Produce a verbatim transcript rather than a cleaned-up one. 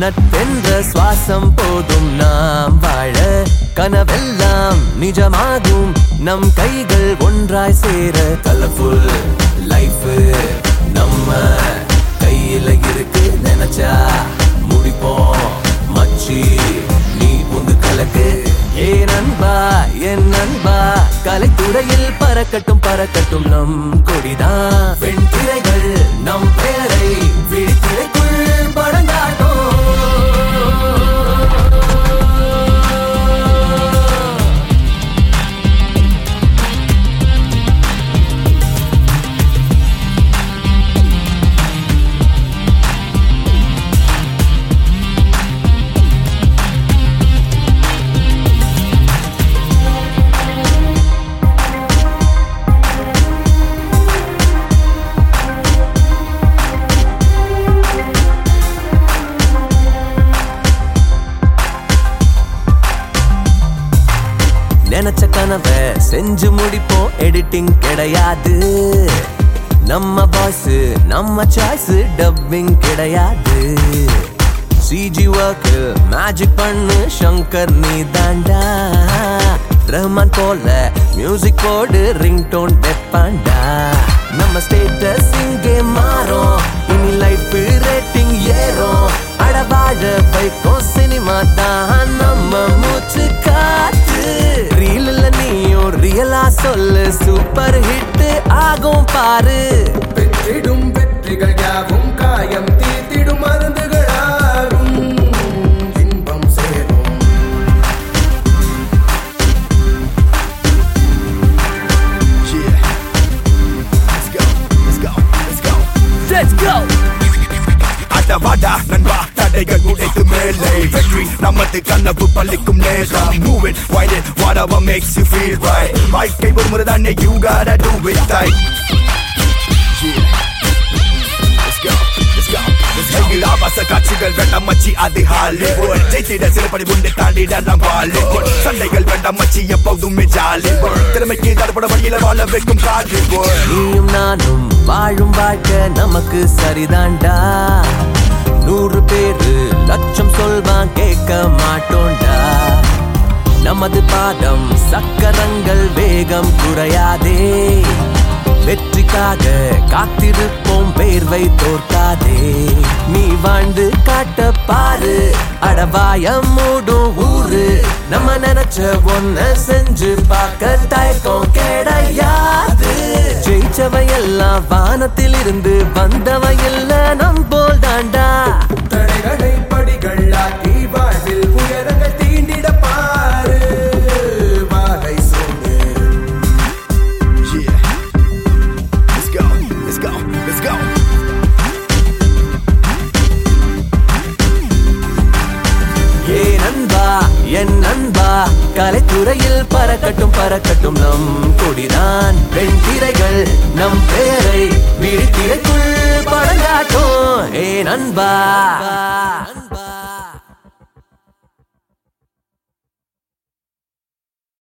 நட்பென்ற சுவாசம் போதும் நாம் வாழ கனவெல்லாம் நிஜமாகும் நம் கைகள் ஒன்றாய் சேர கலர்ஃபுல் லைஃப் நம்ம கையில இருக்கு நினைச்சா முடிப்போம் மச்சி நீ புந்து கலக்கு ஏ நண்பா என் நண்பா கலைத்துறையில் பறக்கட்டும் பறக்கட்டும் நம் கொடிதான் பெண் திரைகள் நம் பெயரை விழித்திரைக்குள் படங்காட்டும் நினைச்ச கனவை செஞ்சு முடிப்போம் எடிட்டிங் கிடையாது நம்ம பாஸ் நம்ம சாய்ஸ் டப்பிங் கிடையாது சிஜி ஒர்க் மேஜிக் பண்ணு சங்கர் நீ தாண்டா ரஹ்மான் போல மியூசிக் போடு ரிங் டோன் வெப்பாண்டா நம்ம ஸ்டேட்டஸ் இங்கே மாறும் இனி லைஃப் ரேட்டிங் ஏறும் அடவாழ வைக்கும் சினிமா தான் நம்ம மூச்சு காத்து ரீல்ல நீயும் ரியலா சொல்லு சூப்பர் ஹிட் ஆகும் பாரு வெற்றிடும் வெற்றிகள் யாவும் காயம் தீர்த்திடும் மருந்துகளாகும் இன்பம் சேரும் Let's go அடவாடா நண்பா தடைகள் உடைத்து மேலே வெற்றி நமது கனவு பள்ளிக்கும் நேரம் move it wide it whatever makes you feel right வாழ்க்கை ஒரு முறை தானே you gotta do it right yeah let's go let's go ஆபாச காட்சிகள் வேண்டாம் மச்சி அது ஹாலிவுட் ஜெயித்திட சிறுபடி உண்டு தாண்டிட நாம் பாலிவுட் சண்டைகள் வேண்டாம் மச்சி எப்போதுமே ஜாலிவுட் திறமைக்கு தடுப்பட வழியில வாழ வைக்கும் காலிவுட் நீயும் நானும் வாழும் வாழ்க்கை நமக்கு சரிதாண்டா நூறு பேரு லட்சம் சொல்வான் கேட்க மாட்டோண்டா நமது பாதம் சக்கரங்கள் வேகம் குறையாதே வெற்றிக்காக காத்திருப்போம் வேர்வை தோற்காதே நீ வாழ்ந்து காட்ட பாரு அடவாயம் மூடும் ஊரு நம்ம நினைச்ச ஒன்ன செஞ்சு பார்க்க தயக்கம் கிடையாது ஜெயிச்சவையெல்லாம் வானத்தில் இருந்து வந்தவையில்ல நம் போல் தாண்டா தடைகளை படிகள் ஆக்கி வாழ்வில் உயரங்கள் தீண்டிட பாரு வாகை சூடு yeah let's go let's go let's go ஏ நண்பா என் நண்பா கலைத்துறையில் பறக்கட்டும் பறக்கட்டும் நம் கொடிதான் பெண் திரைகள் நம் பெயரை விழித்திரைக்குள் படங்காட்டும் ஏ நண்பா